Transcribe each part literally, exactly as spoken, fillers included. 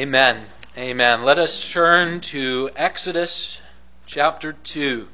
Amen. Amen. Let us turn to Exodus chapter two,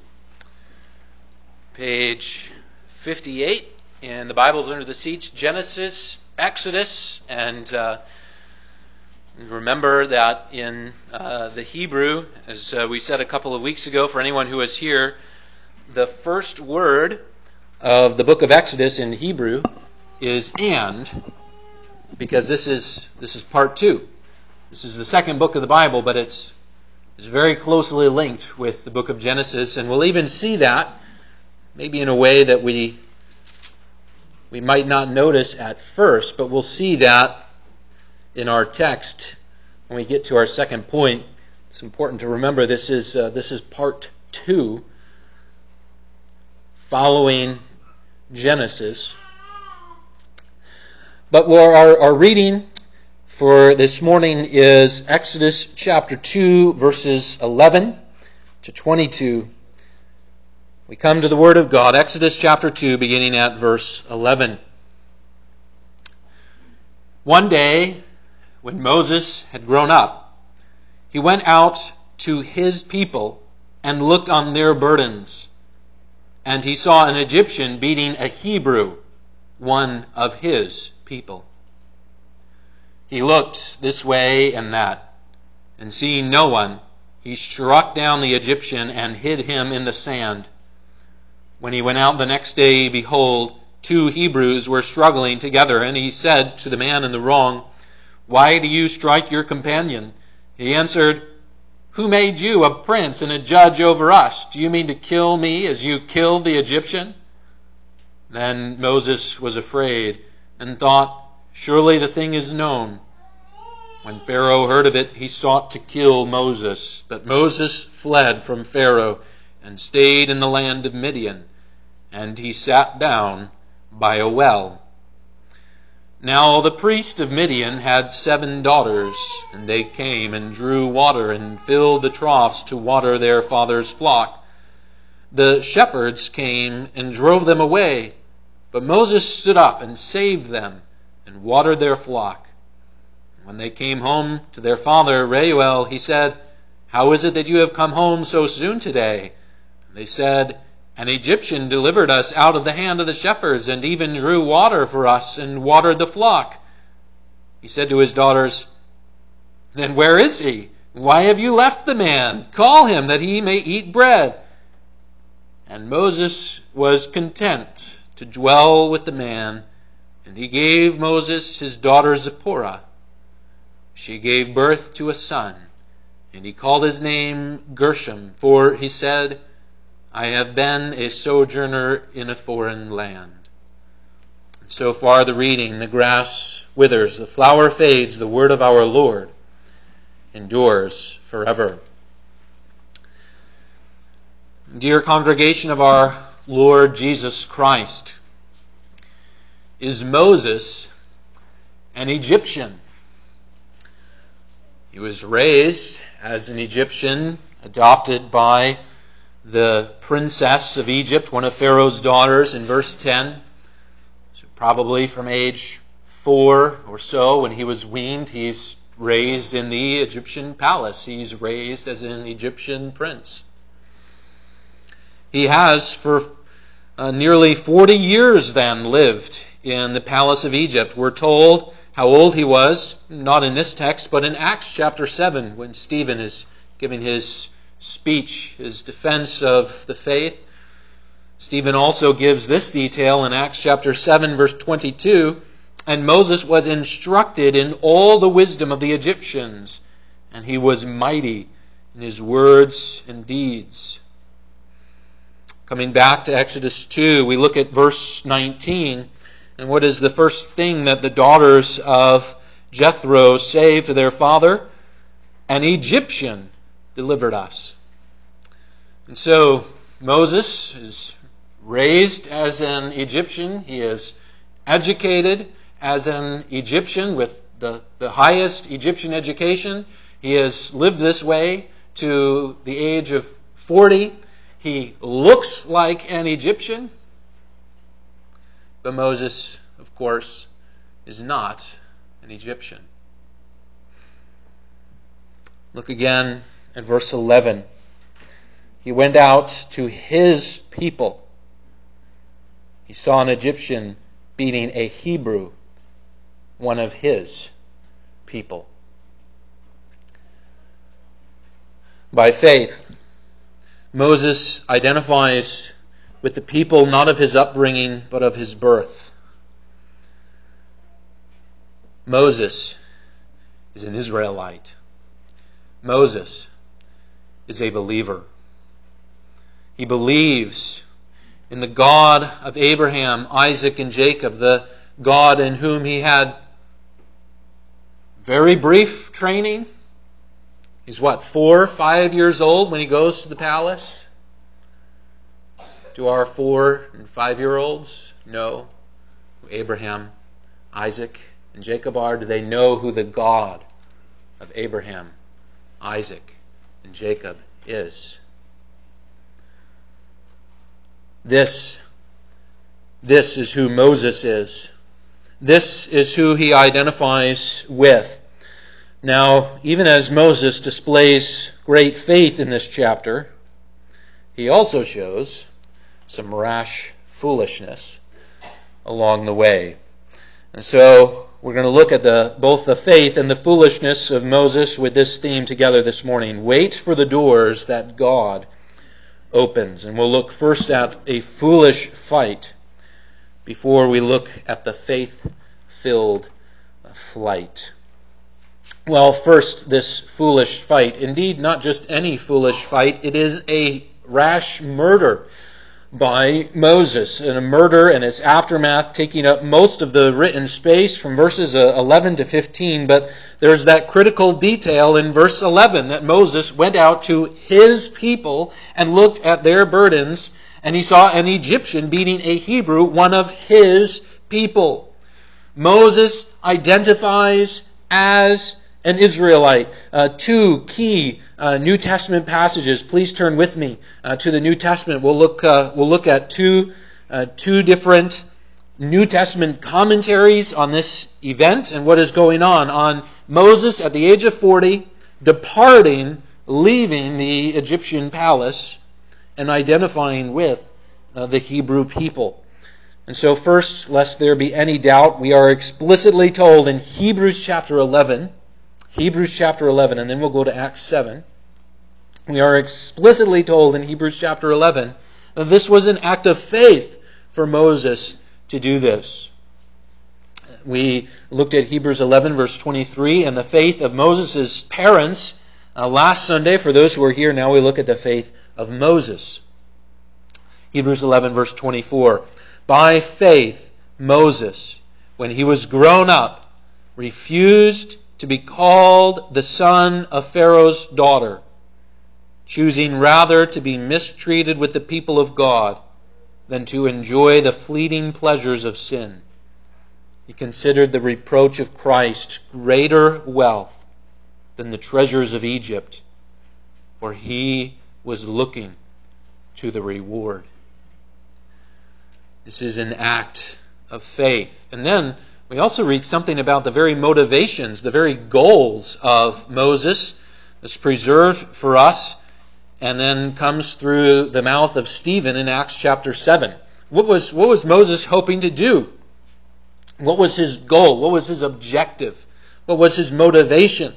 page fifty-eight in the Bibles under the seats. Genesis, Exodus, and uh, remember that in uh, the Hebrew, as uh, we said a couple of weeks ago, for anyone who is here, the first word of the book of Exodus in Hebrew is "and," because this is this is part two. This is the second book of the Bible, but it's it's very closely linked with the book of Genesis, and we'll even see that maybe in a way that we we might not notice at first, but we'll see that in our text when we get to our second point. It's important to remember this is uh, this is part two, following Genesis. But our, our reading for this morning is Exodus chapter two, verses eleven to twenty-two. We come to the Word of God, Exodus chapter two, beginning at verse eleven. One day, when Moses had grown up, he went out to his people and looked on their burdens. And he saw an Egyptian beating a Hebrew, one of his people. He looked this way and that, and seeing no one, he struck down the Egyptian and hid him in the sand. When he went out the next day, behold, two Hebrews were struggling together, and he said to the man in the wrong, "Why do you strike your companion?" He answered, "Who made you a prince and a judge over us? Do you mean to kill me as you killed the Egyptian?" Then Moses was afraid and thought, "Surely the thing is known." When Pharaoh heard of it, he sought to kill Moses. But Moses fled from Pharaoh and stayed in the land of Midian, and he sat down by a well. Now the priest of Midian had seven daughters, and they came and drew water and filled the troughs to water their father's flock. The shepherds came and drove them away, but Moses stood up and saved them and watered their flock. When they came home to their father Reuel, he said, "How is it that you have come home so soon today?" And they said, "An Egyptian delivered us out of the hand of the shepherds, and even drew water for us and watered the flock." He said to his daughters, "Then where is he? Why have you left the man? Call him, that he may eat bread." And Moses was content to dwell with the man, and he gave Moses his daughter Zipporah. She gave birth to a son, and he called his name Gershom, for he said, "I have been a sojourner in a foreign land." And so far the reading. The grass withers, the flower fades, the word of our Lord endures forever. Dear congregation of our Lord Jesus Christ, is Moses an Egyptian? He was raised as an Egyptian, adopted by the princess of Egypt, one of Pharaoh's daughters, in verse ten. So probably from age four or so, when he was weaned, he's raised in the Egyptian palace. He's raised as an Egyptian prince. He has for uh, nearly forty years then lived in the palace of Egypt. We're told how old he was, not in this text, but in Acts chapter seven, when Stephen is giving his speech, his defense of the faith. Stephen also gives this detail in Acts chapter seven, verse twenty-two, "And Moses was instructed in all the wisdom of the Egyptians, and he was mighty in his words and deeds." Coming back to Exodus two, we look at verse nineteen, and what is the first thing that the daughters of Jethro say to their father? "An Egyptian delivered us." And so Moses is raised as an Egyptian. He is educated as an Egyptian with the, the highest Egyptian education. He has lived this way to the age of forty. He looks like an Egyptian. But Moses, of course, is not an Egyptian. Look again at verse eleven. He went out to his people. He saw an Egyptian beating a Hebrew, one of his people. By faith, Moses identifies with the people not of his upbringing, but of his birth. Moses is an Israelite. Moses is a believer. He believes in the God of Abraham, Isaac, and Jacob, the God in whom he had very brief training. He's what, four, five years old when he goes to the palace? Do our four and five-year-olds know who Abraham, Isaac, and Jacob are? Do they know who the God of Abraham, Isaac, and Jacob is? This, this is who Moses is. This is who he identifies with. Now, even as Moses displays great faith in this chapter, he also shows some rash foolishness along the way. And so we're going to look at the both the faith and the foolishness of Moses with this theme together this morning. Wait for the doors that God opens. And we'll look first at a foolish fight before we look at the faith-filled flight. Well, first, this foolish fight. Indeed, not just any foolish fight. It is a rash murder by Moses, and a murder and its aftermath taking up most of the written space from verses eleven to fifteen. But there's that critical detail in verse eleven that Moses went out to his people and looked at their burdens, and he saw an Egyptian beating a Hebrew, one of his people. Moses identifies as an Israelite. Uh, two key uh, New Testament passages. Please turn with me uh, to the New Testament. We'll look. Uh, we'll look at two uh, two different New Testament commentaries on this event and what is going on. On Moses at the age of forty, departing, leaving the Egyptian palace, and identifying with uh, the Hebrew people. And so, first, lest there be any doubt, we are explicitly told in Hebrews chapter eleven. Hebrews chapter eleven, and then we'll go to Acts seven. We are explicitly told in Hebrews chapter eleven that this was an act of faith for Moses to do this. We looked at Hebrews eleven, verse twenty-three, and the faith of Moses' parents uh, last Sunday. For those who are here, now we look at the faith of Moses. Hebrews eleven, verse twenty-four. By faith, Moses, when he was grown up, refused to be called the son of Pharaoh's daughter, choosing rather to be mistreated with the people of God than to enjoy the fleeting pleasures of sin. He considered the reproach of Christ greater wealth than the treasures of Egypt, for he was looking to the reward. This is an act of faith. And then we also read something about the very motivations, the very goals of Moses. It's preserved for us and then comes through the mouth of Stephen in Acts chapter seven. What was, what was Moses hoping to do? What was his goal? What was his objective? What was his motivation?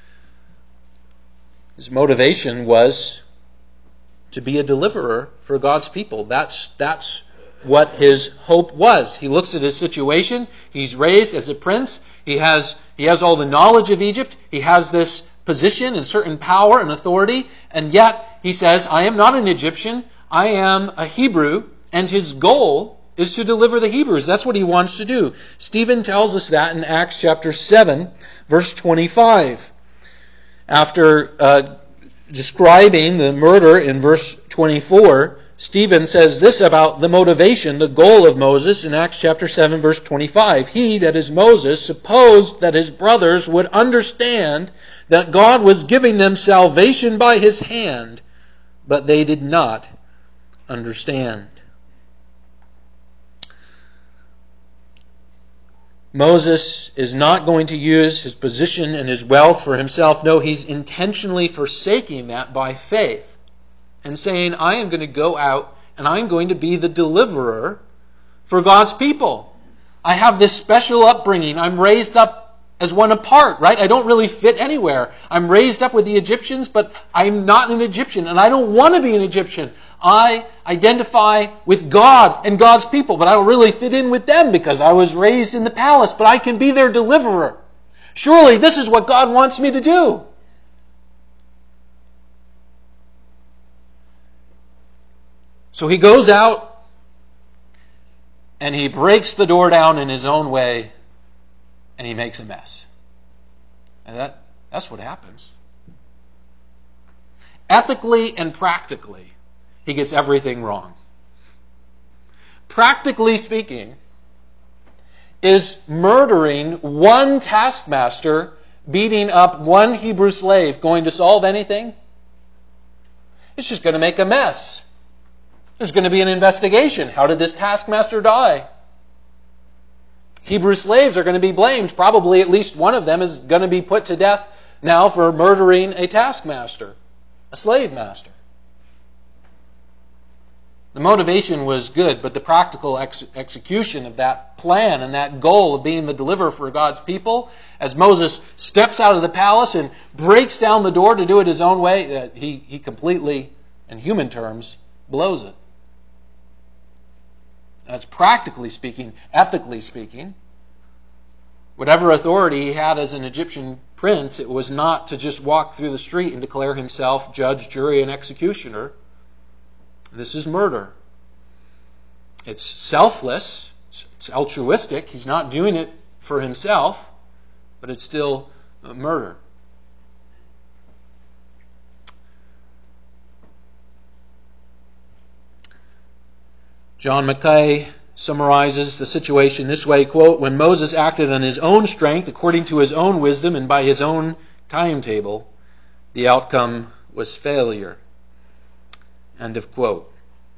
His motivation was to be a deliverer for God's people. That's, that's what his hope was. He looks at his situation. He's raised as a prince. He has, he has all the knowledge of Egypt. He has this position and certain power and authority. And yet he says, I am not an Egyptian. I am a Hebrew. And his goal is to deliver the Hebrews. That's what he wants to do. Stephen tells us that in Acts chapter seven, verse twenty-five. After uh, describing the murder in verse twenty-four, Stephen says this about the motivation, the goal of Moses in Acts chapter seven, verse twenty-five. He, that is Moses, supposed that his brothers would understand that God was giving them salvation by his hand, but they did not understand. Moses is not going to use his position and his wealth for himself. No, he's intentionally forsaking that by faith and saying, I am going to go out and I'm going to be the deliverer for God's people. I have this special upbringing. I'm raised up as one apart, right? I don't really fit anywhere. I'm raised up with the Egyptians, but I'm not an Egyptian, and I don't want to be an Egyptian. I identify with God and God's people, but I don't really fit in with them because I was raised in the palace, but I can be their deliverer. Surely this is what God wants me to do. So he goes out and he breaks the door down in his own way, and he makes a mess. And that, that's what happens. Ethically and practically, he gets everything wrong. Practically speaking, is murdering one taskmaster, beating up one Hebrew slave, going to solve anything? It's just going to make a mess. There's going to be an investigation. How did this taskmaster die? Hebrew slaves are going to be blamed. Probably at least one of them is going to be put to death now for murdering a taskmaster, a slave master. The motivation was good, but the practical ex- execution of that plan and that goal of being the deliverer for God's people, as Moses steps out of the palace and breaks down the door to do it his own way, uh, he, he completely, in human terms, blows it. That's practically speaking, ethically speaking. Whatever authority he had as an Egyptian prince, it was not to just walk through the street and declare himself judge, jury, and executioner. This is murder. It's selfless. It's altruistic. He's not doing it for himself, but it's still murder. John Mackay summarizes the situation this way, quote, when Moses acted on his own strength, according to his own wisdom, and by his own timetable, the outcome was failure. End of quote.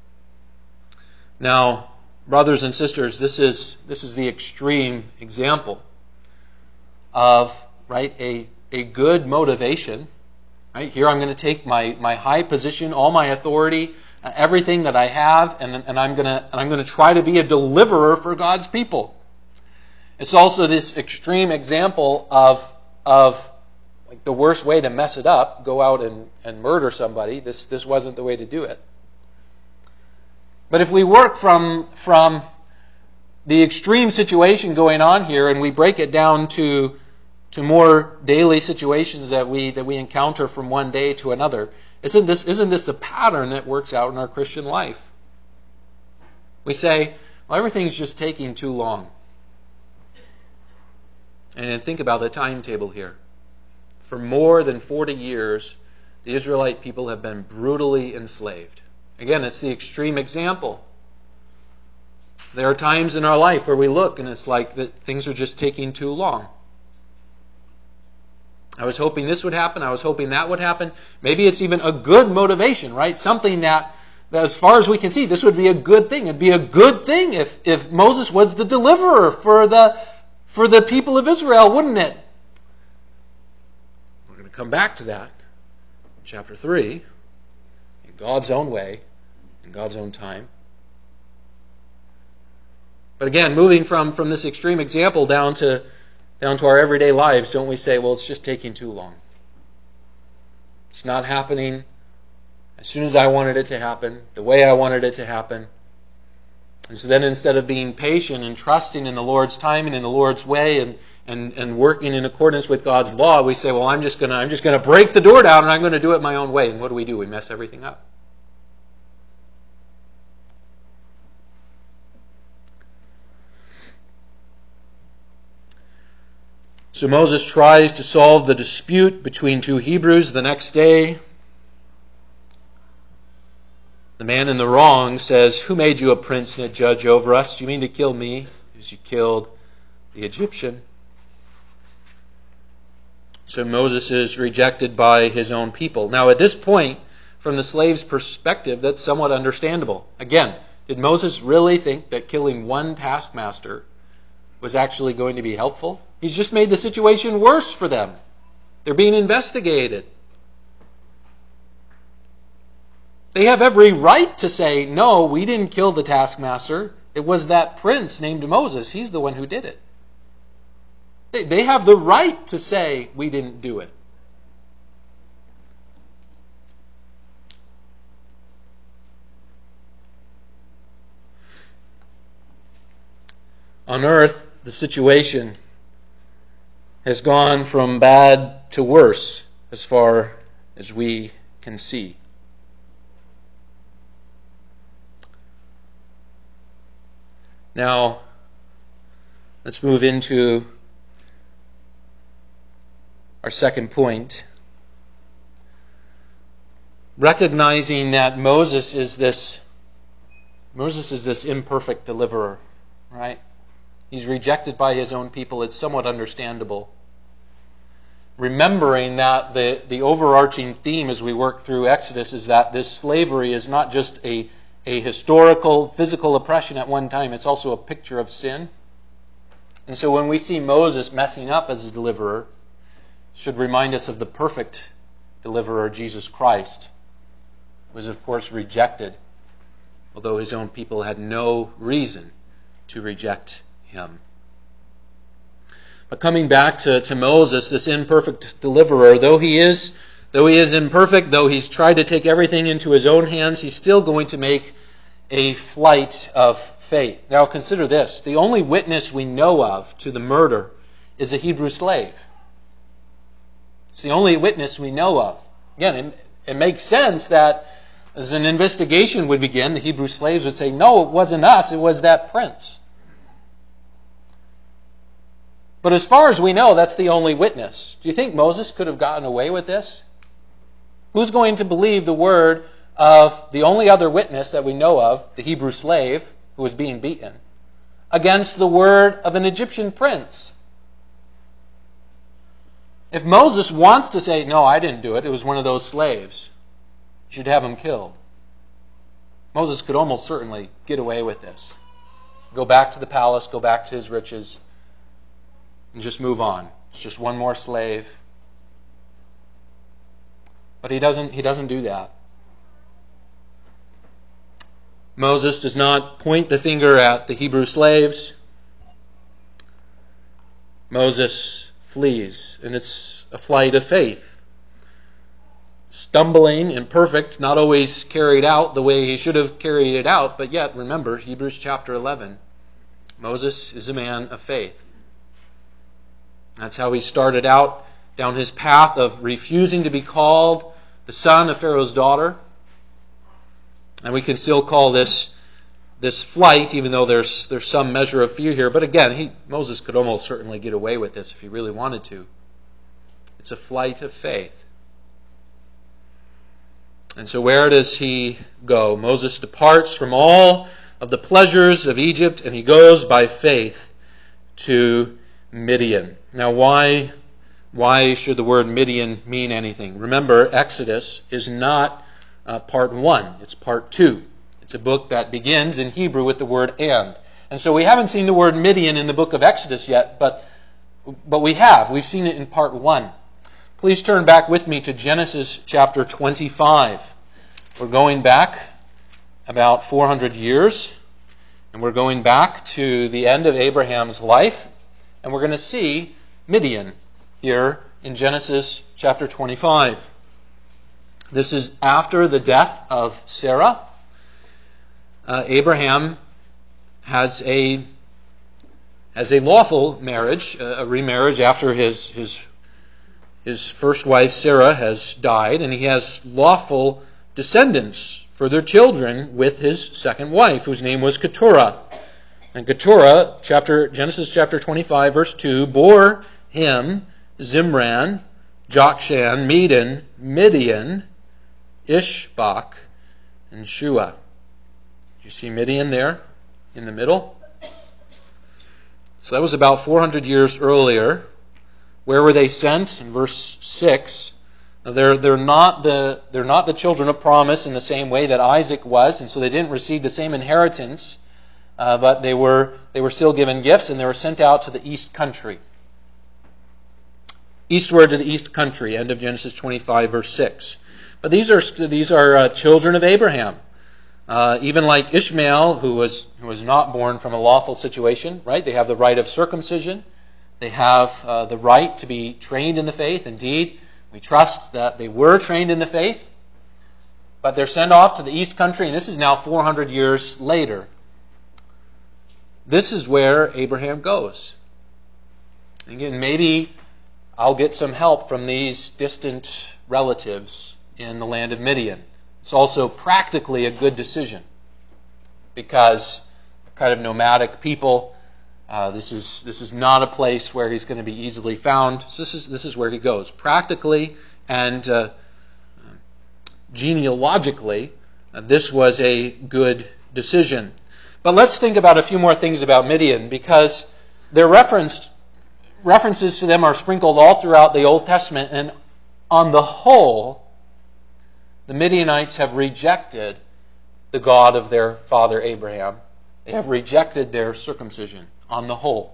Now, brothers and sisters, this is this is the extreme example of, right, a, a good motivation. Right? Here I'm going to take my, my high position, all my authority, uh, everything that I have, and, and I'm going to and I'm going to try to be a deliverer for God's people. It's also this extreme example of of like the worst way to mess it up, go out and, and murder somebody. This this wasn't the way to do it. But if we work from from the extreme situation going on here and we break it down to to more daily situations that we that we encounter from one day to another, isn't this isn't this a pattern that works out in our Christian life? We say, well, everything's just taking too long. And then think about the timetable here. For more than forty years, the Israelite people have been brutally enslaved. Again, it's the extreme example. There are times in our life where we look and it's like that things are just taking too long. I was hoping this would happen. I was hoping that would happen. Maybe it's even a good motivation, right? Something that, that as far as we can see, this would be a good thing. It'd be a good thing if, if Moses was the deliverer for the, for the people of Israel, wouldn't it? We're going to come back to that in chapter three. In God's own way, in God's own time. But again, moving from, from this extreme example down to down to our everyday lives, don't we say, well, it's just taking too long. It's not happening as soon as I wanted it to happen, the way I wanted it to happen. And so then instead of being patient and trusting in the Lord's timing, in the Lord's way, and, and, and working in accordance with God's law, we say, well, I'm just gonna I'm just gonna break the door down and I'm gonna do it my own way. And what do we do? We mess everything up. So Moses tries to solve the dispute between two Hebrews the next day. The man in the wrong says, who made you a prince and a judge over us? Do you mean to kill me as you killed the Egyptian? So Moses is rejected by his own people. Now at this point, from the slave's perspective, that's somewhat understandable. Again, did Moses really think that killing one taskmaster was actually going to be helpful. He's just made the situation worse for them. They're being investigated. They have every right to say, no, we didn't kill the taskmaster. It was that prince named Moses. He's the one who did it. They, they have the right to say, we didn't do it. On earth, the situation has gone from bad to worse as far as we can see. Now, let's move into our second point. Recognizing that Moses is this Moses is this imperfect deliverer, right? He's rejected by his own people. It's somewhat understandable. Remembering that the, the overarching theme as we work through Exodus is that this slavery is not just a, a historical, physical oppression at one time. It's also a picture of sin. And so when we see Moses messing up as a deliverer, it should remind us of the perfect deliverer, Jesus Christ, who was, of course, rejected, although his own people had no reason to reject him. But coming back to, to Moses, this imperfect deliverer, though he is though he is imperfect, though he's tried to take everything into his own hands, he's still going to make a flight of faith. Now consider this. The only witness we know of to the murder is a Hebrew slave. It's the only witness we know of. Again, it, it makes sense that as an investigation would begin, the Hebrew slaves would say, no, it wasn't us, it was that prince. But as far as we know, that's the only witness. Do you think Moses could have gotten away with this? Who's going to believe the word of the only other witness that we know of, the Hebrew slave who was being beaten, against the word of an Egyptian prince? If Moses wants to say, no, I didn't do it, it was one of those slaves, you should have him killed. Moses could almost certainly get away with this. Go back to the palace, go back to his riches, and just move on. It's just one more slave. But he doesn't, he doesn't do that. Moses does not point the finger at the Hebrew slaves. Moses flees, and it's a flight of faith. Stumbling, imperfect, not always carried out the way he should have carried it out, but yet, remember, Hebrews chapter eleven, Moses is a man of faith. That's how he started out down his path of refusing to be called the son of Pharaoh's daughter. And we can still call this this flight, even though there's there's some measure of fear here. But again, he, Moses could almost certainly get away with this if he really wanted to. It's a flight of faith. And so where does he go? Moses departs from all of the pleasures of Egypt, and he goes by faith to Midian. Now, why, why should the word Midian mean anything? Remember, Exodus is not uh, part one. It's part two. It's a book that begins in Hebrew with the word and. And so we haven't seen the word Midian in the book of Exodus yet, but, but we have. We've seen it in part one. Please turn back with me to Genesis chapter twenty-five. We're going back about four hundred years, and we're going back to the end of Abraham's life. And we're going to see Midian here in Genesis chapter twenty-five. This is after the death of Sarah. Uh, Abraham has a has a lawful marriage, a remarriage after his his his first wife Sarah has died, and he has lawful descendants for their children with his second wife, whose name was Keturah. And Keturah, chapter, Genesis chapter twenty-five, verse two, bore him Zimran, Jokshan, Medan, Midian, Ishbak, and Shua. You see Midian there in the middle? So that was about four hundred years earlier. Where were they sent? In verse six. Now they're, they're, not the, they're not the children of promise in the same way that Isaac was, and so they didn't receive the same inheritance uh, but they were they were still given gifts, and they were sent out to the east country. Eastward to the east country, end of Genesis twenty-five, verse six. But these are these are uh, children of Abraham. Uh, even like Ishmael, who was who was not born from a lawful situation, right? They have the right of circumcision. They have uh, the right to be trained in the faith. Indeed, we trust that they were trained in the faith. But they're sent off to the east country, and this is now four hundred years later. This is where Abraham goes. Again, maybe I'll get some help from these distant relatives in the land of Midian. It's also practically a good decision because kind of nomadic people, uh, this is this is not a place where he's going to be easily found. So this is this is where he goes. Practically and uh, genealogically, uh, this was a good decision. But let's think about a few more things about Midian, because they're referenced references to them are sprinkled all throughout the Old Testament, and on the whole, the Midianites have rejected the God of their father Abraham. They have rejected their circumcision on the whole.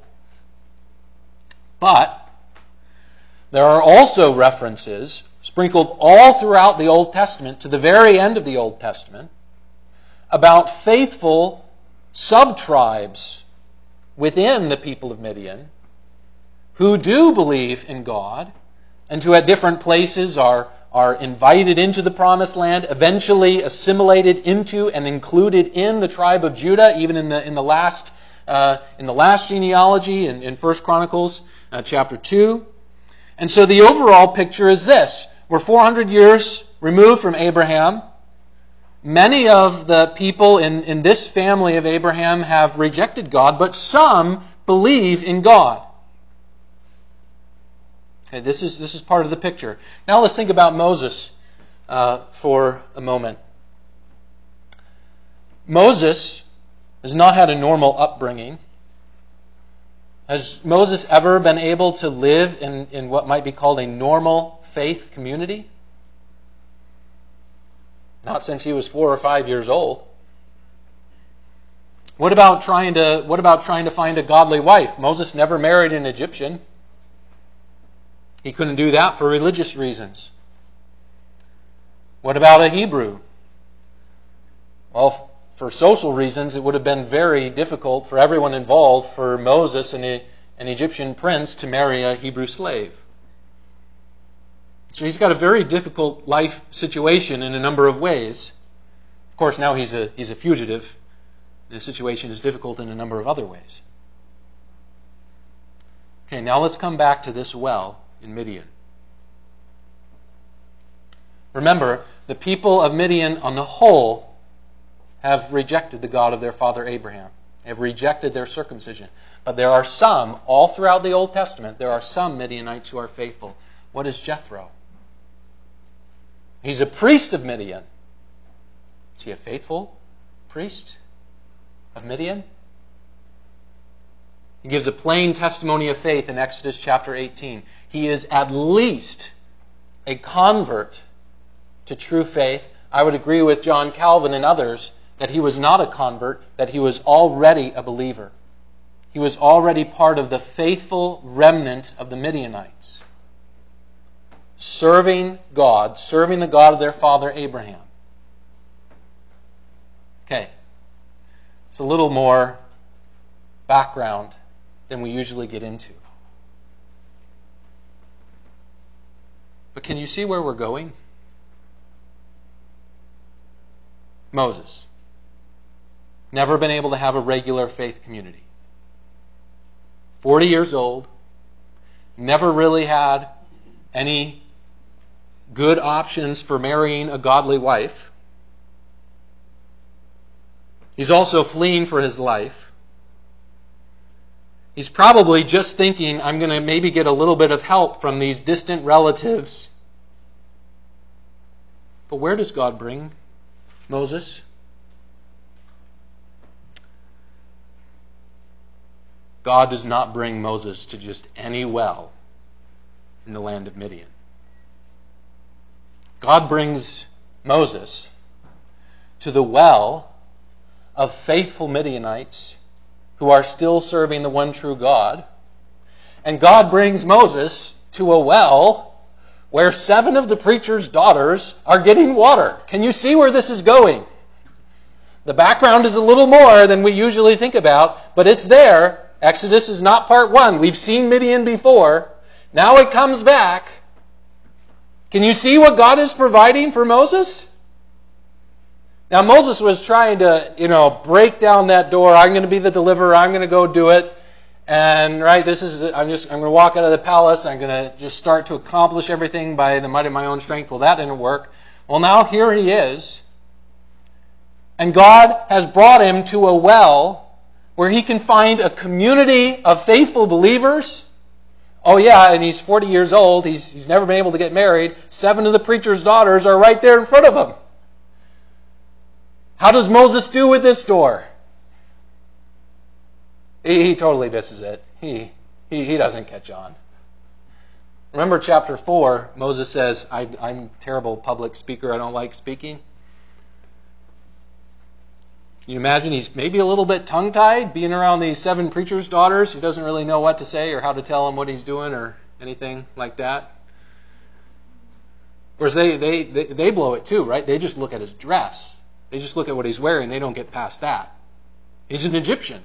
But there are also references sprinkled all throughout the Old Testament, to the very end of the Old Testament, about faithful sub-tribes within the people of Midian who do believe in God and who at different places are are invited into the promised land, eventually assimilated into and included in the tribe of Judah, even in the in the last uh, in the last genealogy in, in First Chronicles uh, chapter two. And so the overall picture is this: we're four hundred years removed from Abraham. Many of the people in, in this family of Abraham have rejected God, but some believe in God. Okay, this is this is part of the picture. Now let's think about Moses uh, for a moment. Moses has not had a normal upbringing. Has Moses ever been able to live in, in what might be called a normal faith community? Not since he was four or five years old. What about trying to what about trying to find a godly wife? Moses never married an Egyptian. He couldn't do that for religious reasons. What about a Hebrew? Well, for social reasons, it would have been very difficult for everyone involved for Moses and a, an Egyptian prince to marry a Hebrew slave. So he's got a very difficult life situation in a number of ways. Of course, now he's a he's a fugitive. The situation is difficult in a number of other ways. Okay, now let's come back to this well in Midian. Remember, the people of Midian on the whole have rejected the God of their father Abraham. They have rejected their circumcision. But there are some, all throughout the Old Testament, there are some Midianites who are faithful. What is Jethro? He's a priest of Midian. Is he a faithful priest of Midian? He gives a plain testimony of faith in Exodus chapter eighteen. He is at least a convert to true faith. I would agree with John Calvin and others that he was not a convert, that he was already a believer. He was already part of the faithful remnant of the Midianites, serving God, serving the God of their father Abraham. Okay, it's a little more background than we usually get into. But can you see where we're going? Moses. Never been able to have a regular faith community. forty years old. Never really had any good options for marrying a godly wife. He's also fleeing for his life. He's probably just thinking, I'm going to maybe get a little bit of help from these distant relatives. But where does God bring Moses? God does not bring Moses to just any well in the land of Midian. God brings Moses to the well of faithful Midianites who are still serving the one true God. And God brings Moses to a well where seven of the preacher's daughters are getting water. Can you see where this is going? The background is a little more than we usually think about, but it's there. Exodus is not part one. We've seen Midian before. Now it comes back. Can you see what God is providing for Moses? Now Moses was trying to, you know, break down that door. I'm going to be the deliverer. I'm going to go do it. And right, this is I'm just I'm going to walk out of the palace. I'm going to just start to accomplish everything by the might of my own strength. Well, that didn't work. Well, now here he is. And God has brought him to a well where he can find a community of faithful believers. Oh yeah, and he's forty years old. He's, he's never been able to get married. Seven of the preacher's daughters are right there in front of him. How does Moses do with this door? He, he totally misses it. He, he, he doesn't catch on. Remember chapter four, Moses says, I, I'm a terrible public speaker. I don't like speaking. Can you imagine he's maybe a little bit tongue-tied being around these seven preachers' daughters? He doesn't really know what to say or how to tell them what he's doing or anything like that. Of course, they, they, they, they blow it too, right? They just look at his dress. They just look at what he's wearing. They don't get past that. He's an Egyptian.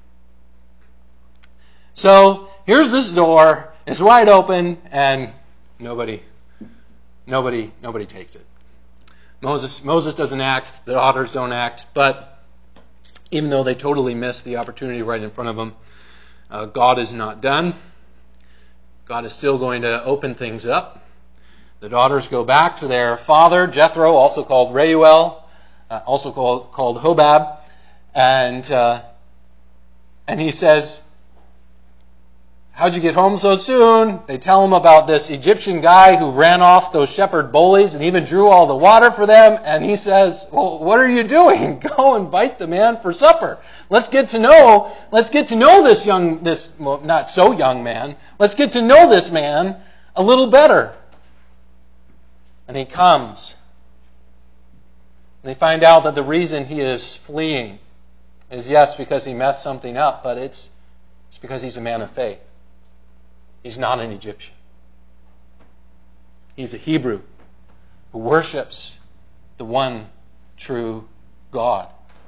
So here's this door. It's wide open, and nobody, nobody, nobody takes it. Moses, Moses doesn't act. The daughters don't act, but even though they totally missed the opportunity right in front of them, uh, God is not done. God is still going to open things up. The daughters go back to their father, Jethro, also called Reuel, uh, also called, called Hobab, and uh, and he says, how'd you get home so soon? They tell him about this Egyptian guy who ran off those shepherd bullies and even drew all the water for them. And he says, well, what are you doing? Go invite the man for supper. Let's get to know, let's get to know this young, this, well, not so young man. Let's get to know this man a little better. And he comes. And they find out that the reason he is fleeing is, yes, because he messed something up, but it's, it's because he's a man of faith. He's not an Egyptian. He's a Hebrew who worships the one true God.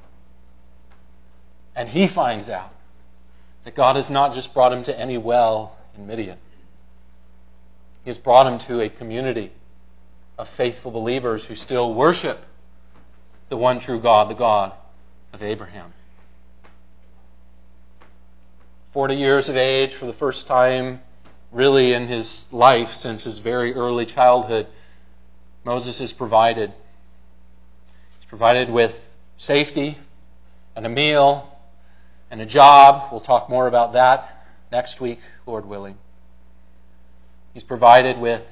And he finds out that God has not just brought him to any well in Midian. He has brought him to a community of faithful believers who still worship the one true God, the God of Abraham. Forty years of age, for the first time really in his life since his very early childhood, Moses is provided. He's provided with safety and a meal and a job. We'll talk more about that next week, Lord willing. He's provided with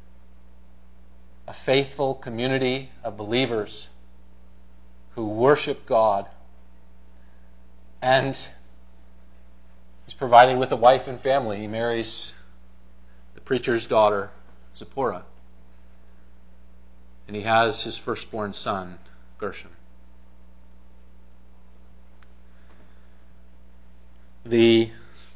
a faithful community of believers who worship God. And he's provided with a wife and family. He marries the preacher's daughter, Zipporah. And he has his firstborn son, Gershom. The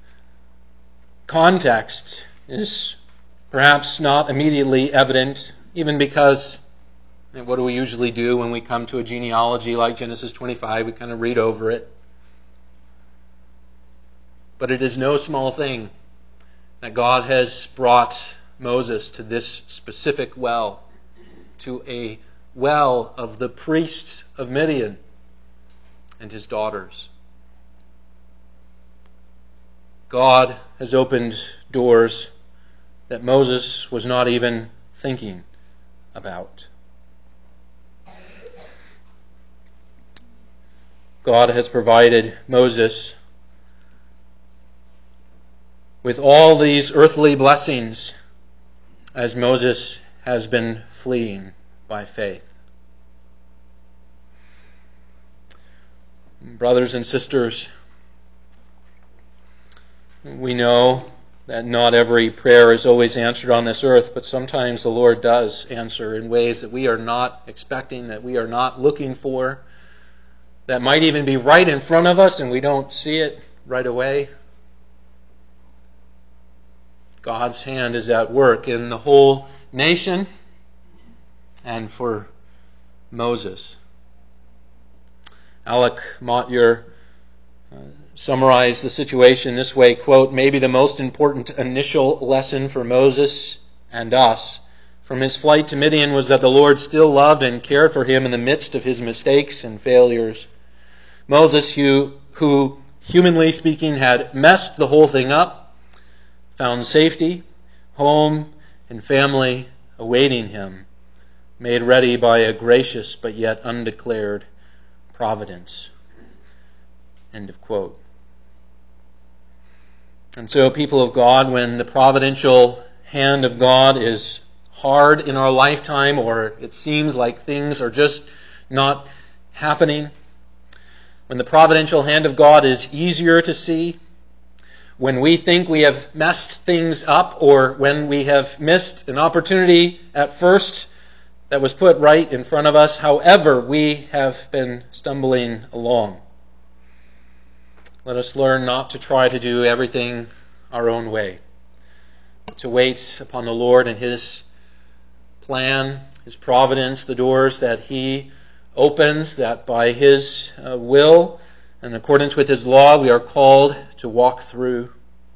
context is perhaps not immediately evident, even because what do we usually do when we come to a genealogy like Genesis twenty-five? We kind of read over it. But it is no small thing that God has brought Moses to this specific well, to a well of the priests of Midian and his daughters. God has opened doors that Moses was not even thinking about. God has provided Moses with all these earthly blessings as Moses has been fleeing by faith. Brothers and sisters, we know that not every prayer is always answered on this earth, but sometimes the Lord does answer in ways that we are not expecting, that we are not looking for. that might even be right in front of us and we don't see it right away. God's hand is at work in the whole nation and for Moses. Alec Motyer uh, summarized the situation this way, quote, "Maybe the most important initial lesson for Moses and us from his flight to Midian was that the Lord still loved and cared for him in the midst of his mistakes and failures. Moses, who, who humanly speaking had messed the whole thing up, found safety, home, and family awaiting him, made ready by a gracious but yet undeclared providence." End of quote. And so, people of God, when the providential hand of God is hard in our lifetime, or it seems like things are just not happening, when the providential hand of God is easier to see, when we think we have messed things up, or when we have missed an opportunity at first that was put right in front of us, however we have been stumbling along, let us learn not to try to do everything our own way, but to wait upon the Lord and His plan, His providence, the doors that He opens, that by His uh, will, in accordance with His law, we are called to walk through.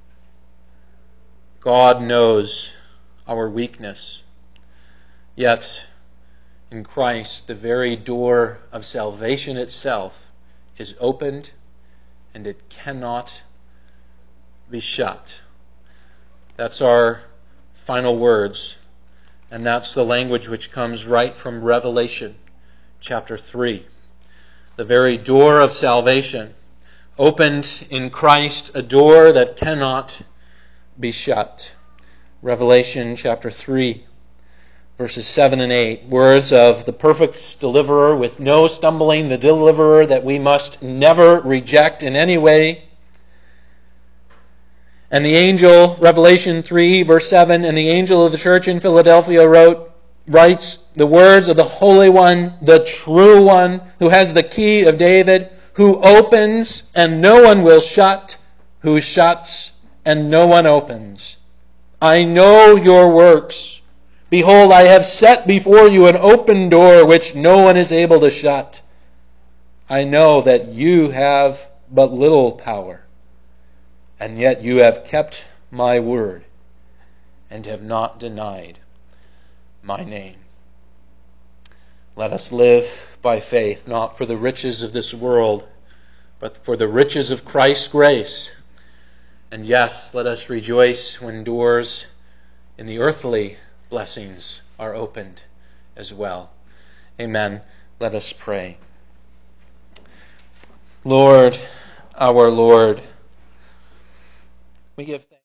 God knows our weakness, yet in Christ, the very door of salvation itself is opened, and it cannot be shut. That's our final words, and that's the language which comes right from Revelation chapter three. The very door of salvation, opened in Christ, a door that cannot be shut. Revelation chapter three, verses seven and eight. Words of the perfect deliverer with no stumbling, the deliverer that we must never reject in any way. And the angel, Revelation three, verse seven, and the angel of the church in Philadelphia wrote, writes the words of the Holy One, the true One, who has the key of David, who opens and no one will shut, who shuts and no one opens. I know your works. Behold, I have set before you an open door which no one is able to shut. I know that you have but little power, and yet you have kept my word and have not denied my name. Let us live by faith, not for the riches of this world, but for the riches of Christ's grace. And yes, let us rejoice when doors in the earthly blessings are opened as well. Amen. Let us pray. Lord, our Lord, we give thanks.